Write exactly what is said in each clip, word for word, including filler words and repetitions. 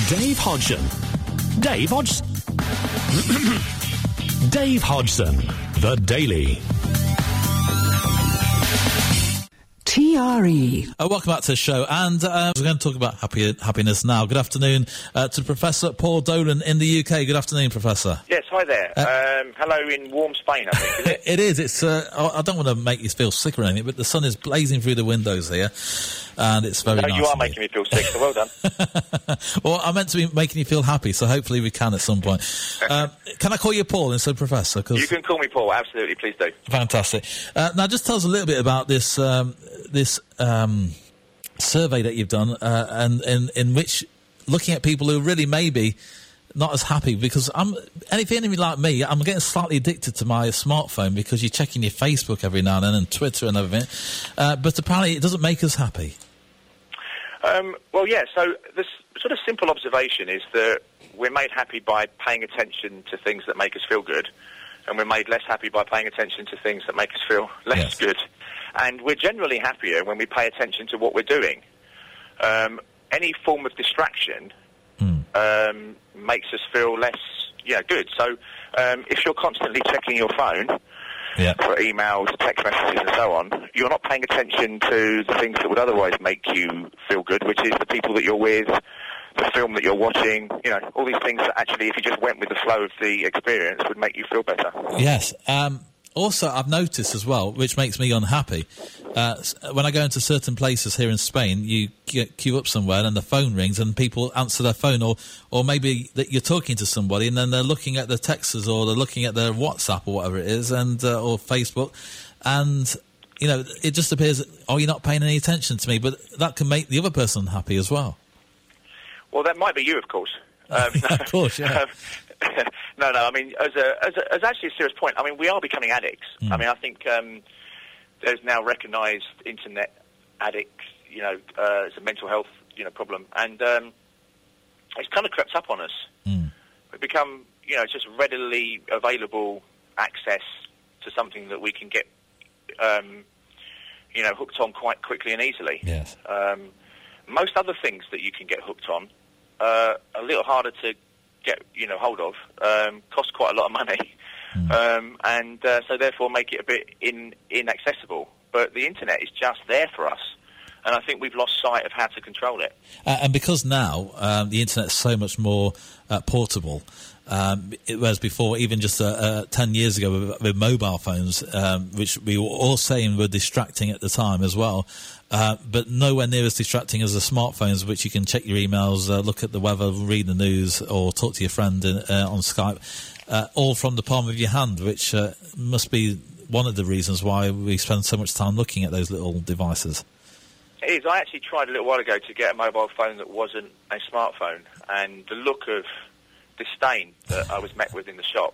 Dave Hodgson. Dave Hodgson. Dave Hodgson, The Daily. T R E. Uh, welcome back to the show, and uh, we're going to talk about happy, happiness now. Good afternoon uh, to Professor Paul Dolan in the U K. Good afternoon, Professor. Yes, hi there. Uh, um, hello in warm Spain, I think, is it? It is. It's. Uh, I don't want to make you feel sick or anything, but the sun is blazing through the windows here, and it's very no, nice. You are making me feel sick, so well done. Well, I meant to be making you feel happy, so hopefully we can at some point. Um, can I call you Paul instead of Professor? Cause you can call me Paul, absolutely, please do. Fantastic. Uh, now, just tell us a little bit about this um, this um, survey that you've done, uh, and in, in which looking at people who really maybe not as happy, because I'm anything like me, I'm getting slightly addicted to my smartphone because you're checking your Facebook every now and then and Twitter and everything, uh, but apparently it doesn't make us happy. Um, well, yeah, so this sort of simple observation is that we're made happy by paying attention to things that make us feel good, and we're made less happy by paying attention to things that make us feel less yes. good. And we're generally happier when we pay attention to what we're doing. Um, any form of distraction mm. um, makes us feel less, yeah, good. So um, if you're constantly checking your phone yeah. for emails, text messages and so on, you're not paying attention to the things that would otherwise make you feel good, which is the people that you're with, the film that you're watching, you know, all these things that actually, if you just went with the flow of the experience, would make you feel better. Yes. Um, also, I've noticed as well, which makes me unhappy, uh, when I go into certain places here in Spain, you queue up somewhere and the phone rings and people answer their phone, or, or maybe that you're talking to somebody and then they're looking at their texts or they're looking at their WhatsApp or whatever it is, and uh, or Facebook, and you know, it just appears that, oh, you're not paying any attention to me, but that can make the other person unhappy as well. Well, that might be you, of course. Um, of course, yeah. no, no, I mean, as a, as a, as actually a serious point, I mean, we are becoming addicts. Mm. I mean, I think um, there's now recognised internet addicts, you know, uh, as a mental health, you know, problem, and um, it's kind of crept up on us. Mm. We've become, you know, just readily available access to something that we can get, um, you know, hooked on quite quickly and easily. Yes. Um, most other things that you can get hooked on are a little harder to get, you know, hold of, um, cost quite a lot of money, mm. um, and uh, so therefore make it a bit in, inaccessible. But the internet is just there for us, and I think we've lost sight of how to control it. Uh, and because now um, the internet is so much more uh, portable, um, it, whereas before, even just uh, uh, ten years ago with, with mobile phones, um, which we were all saying were distracting at the time as well, uh, but nowhere near as distracting as the smartphones, which you can check your emails, uh, look at the weather, read the news, or talk to your friend in, uh, on Skype, uh, all from the palm of your hand, which uh, must be one of the reasons why we spend so much time looking at those little devices. It is. I actually tried a little while ago to get a mobile phone that wasn't a smartphone, and the look of disdain that I was met with in the shop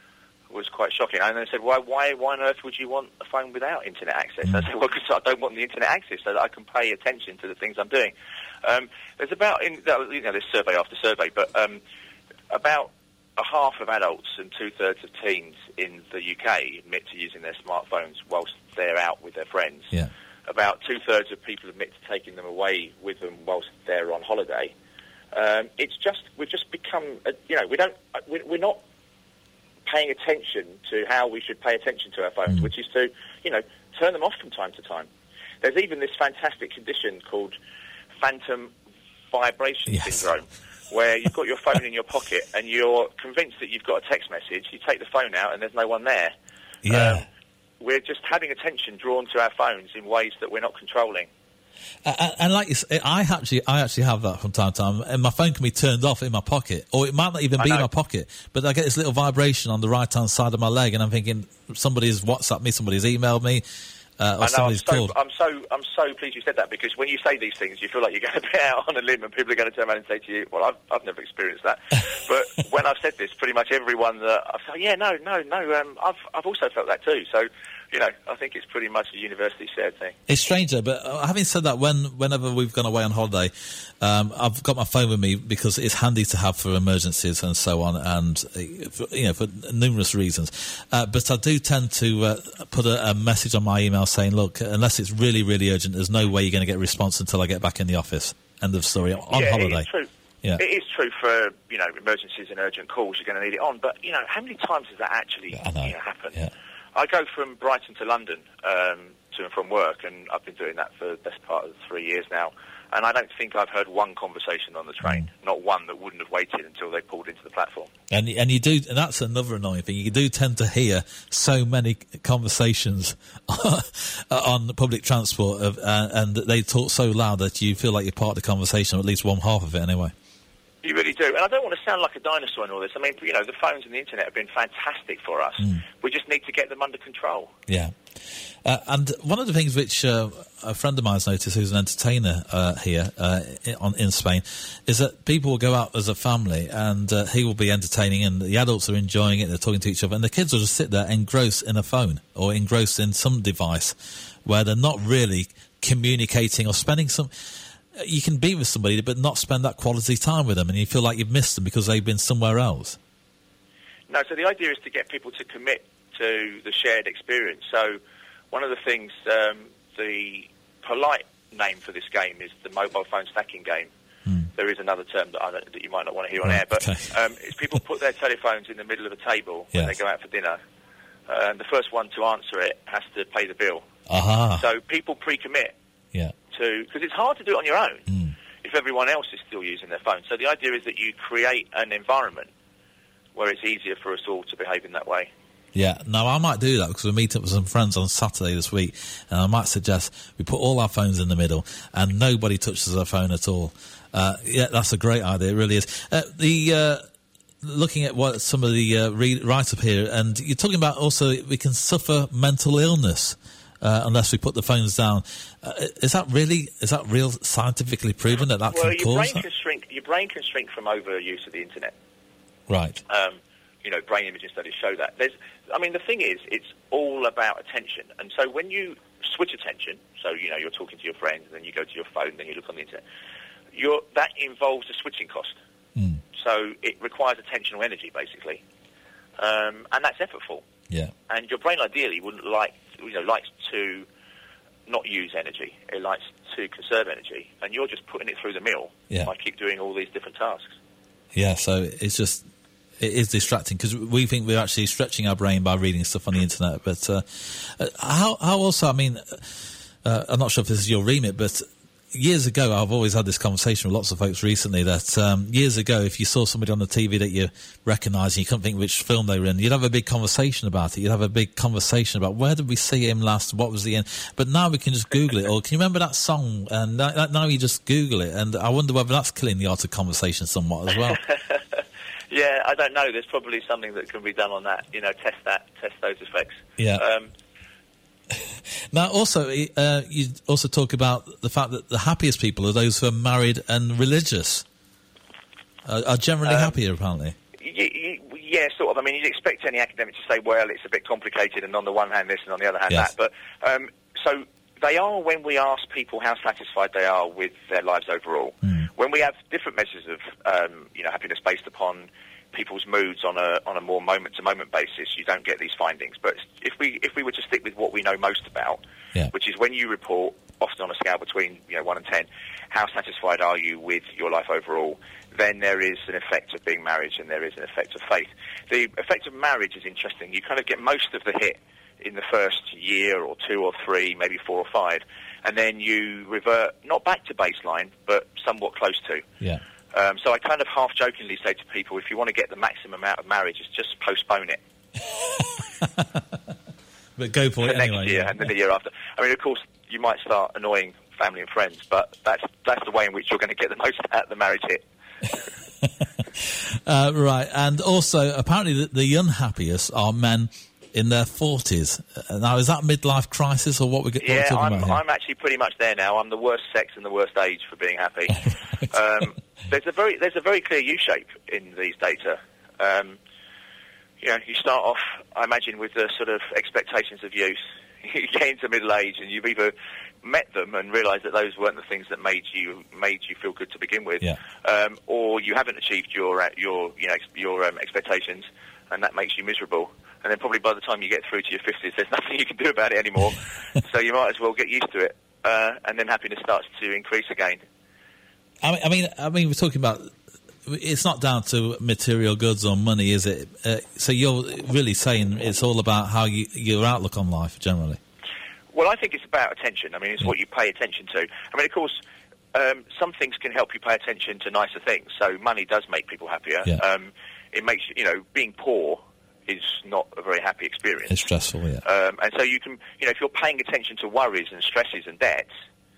was quite shocking. And they said, why, why, why on earth would you want a phone without internet access? Mm. I said, well, because I don't want the internet access so that I can pay attention to the things I'm doing. Um, there's about, in, you know, there's survey after survey, but um, about a half of adults and two-thirds of teens in the U K admit to using their smartphones whilst they're out with their friends. Yeah. About two-thirds of people admit to taking them away with them whilst they're on holiday. Um, it's just, we've just become, a, you know, we don't, we're not paying attention to how we should pay attention to our phones, mm. which is to, you know, turn them off from time to time. There's even this fantastic condition called phantom vibration yes. syndrome, where you've got your phone in your pocket and you're convinced that you've got a text message, you take the phone out and there's no one there. Yeah. Um, we're just having attention drawn to our phones in ways that we're not controlling. Uh, and, and like you say, I actually, I actually have that from time to time, and my phone can be turned off in my pocket, or it might not even be in my pocket, but I get this little vibration on the right-hand side of my leg, and I'm thinking somebody's WhatsApped me, somebody's emailed me, uh, or I know, somebody's I'm so, called. I'm so, I'm so pleased you said that, because when you say these things, you feel like you're going to be out on a limb, and people are going to turn around and say to you, "Well, I've, I've never experienced that." But when I've said this, pretty much everyone that I've said, "Yeah, no, no, no," um, I've, I've also felt that too. So. You know, I think it's pretty much a universally shared thing. It's strange, though, but uh, having said that, when whenever we've gone away on holiday, um, I've got my phone with me because it's handy to have for emergencies and so on, and uh, for, you know, for numerous reasons. Uh, but I do tend to uh, put a, a message on my email saying, "Look, unless it's really, really urgent, there's no way you're going to get a response until I get back in the office." End of story. On yeah, holiday. It's true. Yeah. It is true for, you know, emergencies and urgent calls, you're going to need it on. But, you know, how many times does that actually I know. You know, happen? Yeah. I go from Brighton to London um, to and from work, and I've been doing that for the best part of three years now. And I don't think I've heard one conversation on the train, Mm. not one that wouldn't have waited until they pulled into the platform. And and you do, and that's another annoying thing. You do tend to hear so many conversations on public transport, of, uh, and they talk so loud that you feel like you're part of the conversation, or at least one half of it anyway. You really do. And I don't want to sound like a dinosaur in all this. I mean, you know, the phones and the internet have been fantastic for us. Mm. We just need to get them under control. Yeah. Uh, and one of the things which uh, a friend of mine's noticed, who's an entertainer uh, here uh, in, on, in Spain, is that people will go out as a family and uh, he will be entertaining, and the adults are enjoying it, they're talking to each other, and the kids will just sit there engrossed in a phone or engrossed in some device where they're not really communicating or spending some... You can be with somebody but not spend that quality time with them, and you feel like you've missed them because they've been somewhere else. No, so the idea is to get people to commit to the shared experience. So one of the things, um, the polite name for this game is the mobile phone stacking game. Hmm. There is another term that, I don't, that you might not want to hear on right, air, but okay. um, it's people put their telephones in the middle of a table when yes. they go out for dinner. Uh, and the first one to answer it has to pay the bill. Aha. So people pre-commit. Yeah. To, because it's hard to do it on your own mm. if everyone else is still using their phone. So the idea is that you create an environment where it's easier for us all to behave in that way. Yeah, no, I might do that because we're meeting up with some friends on Saturday this week, and I might suggest we put all our phones in the middle and nobody touches their phone at all. Uh, yeah, that's a great idea, it really is. Uh, the uh, looking at what some of the uh, re- write-up here, and you're talking about also we can suffer mental illness Uh, unless we put the phones down. Uh, is that really, is that real scientifically proven that that well, can your cause brain that? can shrink. Your brain can shrink from overuse of the internet. Right. Um, you know, brain imaging studies show that. There's, I mean, the thing is, it's all about attention. And so when you switch attention, so, you know, you're talking to your friends, and then you go to your phone, then you look on the internet, you're, that involves a switching cost. Mm. So it requires attentional energy, basically. Um, and that's effortful. Yeah. And your brain ideally wouldn't like, you know, likes to not use energy. It likes to conserve energy, and you're just putting it through the mill yeah. by keep doing all these different tasks. Yeah, so it's just, it is distracting because we think we're actually stretching our brain by reading stuff on the internet. But uh, how, how also, I mean, uh, I'm not sure if this is your remit, but years ago, I've always had this conversation with lots of folks recently that um, years ago, if you saw somebody on the T V that you recognised and you couldn't think which film they were in, you'd have a big conversation about it. You'd have a big conversation about where did we see him last, what was the end. But now we can just Google it. Or can you remember that song? And now, now you just Google it. And I wonder whether that's killing the art of conversation somewhat as well. Yeah, I don't know. There's probably something that can be done on that. You know, test that, test those effects. Yeah. Um, Now, also, uh, you also talk about the fact that the happiest people are those who are married and religious, uh, are generally um, happier, apparently. y- y- yeah, sort of. I mean, you'd expect any academic to say, well, it's a bit complicated, and on the one hand this, and on the other hand Yes. that. But um, so they are when we ask people how satisfied they are with their lives overall. Mm. When we have different measures of, um, you know, happiness based upon people's moods on a on a more moment-to-moment basis, you don't get these findings. But if we if we were to stick with what we know most about, yeah. which is when you report, often on a scale between you know one and ten, how satisfied are you with your life overall, then there is an effect of being married and there is an effect of faith. The effect of marriage is interesting. You kind of get most of the hit in the first year or two or three, maybe four or five, and then you revert not back to baseline, but somewhat close to. Yeah. Um, so I kind of half-jokingly say to people, if you want to get the maximum out of marriage, is just postpone it. But go for for it next anyway. year yeah. and then the year after. I mean, of course, you might start annoying family and friends, but that's that's the way in which you're going to get the most out of the marriage hit. uh, right, and also, apparently the, the unhappiest are men in their forties. Uh, now, is that midlife crisis or what we're, what we're Yeah, talking I'm, about here? I'm actually pretty much there now. I'm the worst sex and the worst age for being happy. um, there's a very there's a very clear U-shape in these data. Um, you know, you start off, I imagine, with the sort of expectations of youth. You get into middle age, and you've either met them and realised that those weren't the things that made you made you feel good to begin with, Yeah. um, or you haven't achieved your uh, your you know ex- your um, expectations, and that makes you miserable. And then probably by the time you get through to your fifties, there's nothing you can do about it anymore. So you might as well get used to it, uh, and then happiness starts to increase again. I mean, I mean, I mean, we're talking about it's not down to material goods or money, is it? Uh, so you're really saying it's all about how you, your outlook on life generally. Well, I think it's about attention. I mean, it's Yeah. what you pay attention to. I mean, of course, um, some things can help you pay attention to nicer things. So money does make people happier. Yeah. Um, it makes, you know, being poor is not a very happy experience. It's stressful, yeah. Um, and so you can, you know, if you're paying attention to worries and stresses and debts,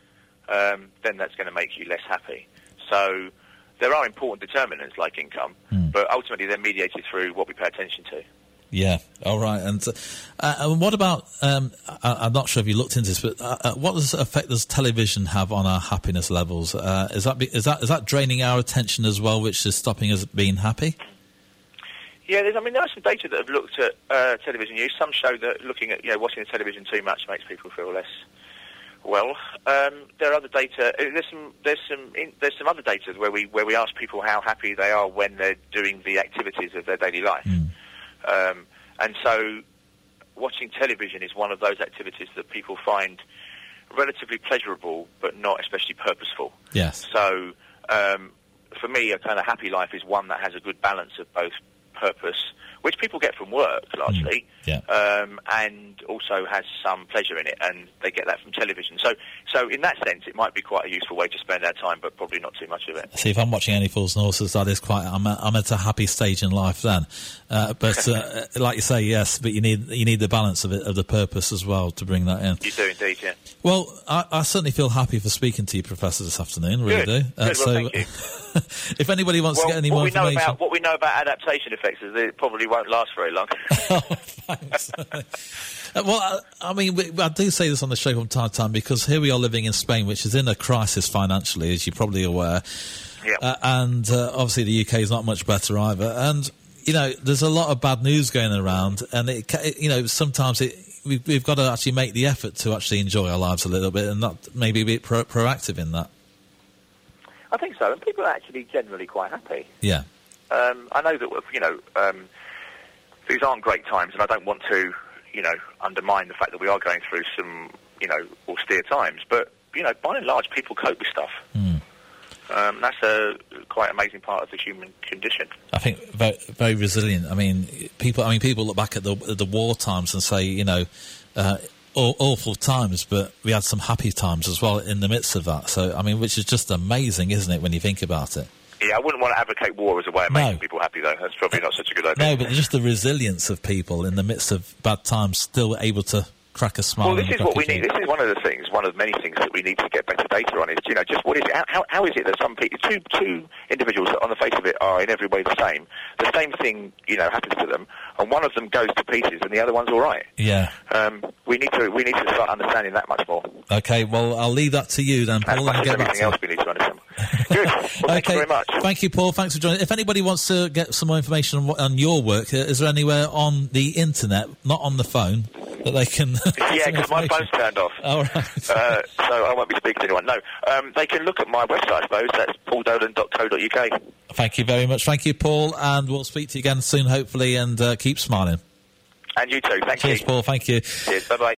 um, then that's going to make you less happy. So there are important determinants like income, Mm. but ultimately they're mediated through what we pay attention to. Yeah, all right. And, uh, and what about, um, I, I'm not sure if you looked into this, but uh, uh, what does effect does television have on our happiness levels? Uh, is that be, is that is that draining our attention as well, which is stopping us being happy? Yeah, there's, I mean, there are some data that have looked at uh, television use. Some show that looking at, you know, watching the television too much makes people feel less well. Um, there are other data. uh, There's some, there's some, in, there's some other data where we where we ask people how happy they are when they're doing the activities of their daily life. Mm. Um, and so, watching television is one of those activities that people find relatively pleasurable, but not especially purposeful. Yes. So, um, for me, a kind of happy life is one that has a good balance of both purpose, which people get from work largely, Mm, yeah. um, and also has some pleasure in it, and they get that from television. So, so in that sense, it might be quite a useful way to spend our time, but probably not too much of it. See, if I'm watching Any Fools and Horses, that is quite. I'm, a, I'm at a happy stage in life then. Uh, but uh, like you say, yes, but you need you need the balance of it, of the purpose as well, to bring that in. You do indeed, yeah. Well, I, I certainly feel happy for speaking to you, Professor, this afternoon. Really Good. do. Uh, Good. Well, so, thank you. if anybody wants Well, to get any what more we know information, about what we know about adaptation effects is that it probably won't last very long. Oh, thanks. Uh, well, I, I mean, we, I do say this on the show from time to time because here we are living in Spain, which is in a crisis financially, as you're probably aware. Yeah. Uh, and uh, obviously the U K is not much better either. And, you know, there's a lot of bad news going around. And, it, ca- it, you know, sometimes it, we've, we've got to actually make the effort to actually enjoy our lives a little bit and not maybe be pro- proactive in that. I think so, and people are actually generally quite happy. Yeah. Um, I know that, you know, um, these aren't great times, and I don't want to, you know, undermine the fact that we are going through some, you know, austere times. But, you know, by and large, people cope with stuff. Mm. Um, that's a quite amazing part of the human condition. I think very, very resilient. I mean, people. I mean, people look back at the at the war times and say, you know, uh, aw- awful times, but we had some happy times as well in the midst of that. So, I mean, which is just amazing, isn't it, when you think about it? Yeah, I wouldn't want to advocate war as a way of No. making people happy, though. That's probably not such a good idea. No, but just the resilience of people in the midst of bad times, still able to crack a smile. Well, this and is crack what a we need. joke. This is one of the things, one of many things that we need to get better data on. Is, you know, just what is it? How, how is it that some people, two two individuals that on the face of it are in every way the same, the same thing, you know, happens to them, and one of them goes to pieces and the other one's all right. Yeah. Um, we need to we need to start understanding that much more. Okay. Well, I'll leave that to you then, As Paul, much and as get back everything to else we need to understand. Good. Well, thank okay. you very much. Thank you, Paul. Thanks for joining. If anybody wants to get some more information on, what, on your work, uh, is there anywhere on the internet, not on the phone, that they can? Yeah, because my phone's turned off. All right. Uh, so I won't be speaking to anyone. No, um, they can look at my website, I suppose. That's paul dolan dot co dot uk. Thank you very much. Thank you, Paul, and we'll speak to you again soon, hopefully, and uh, keep smiling. And you too. Thank Cheers, you. Paul. Thank you. Cheers. Bye bye.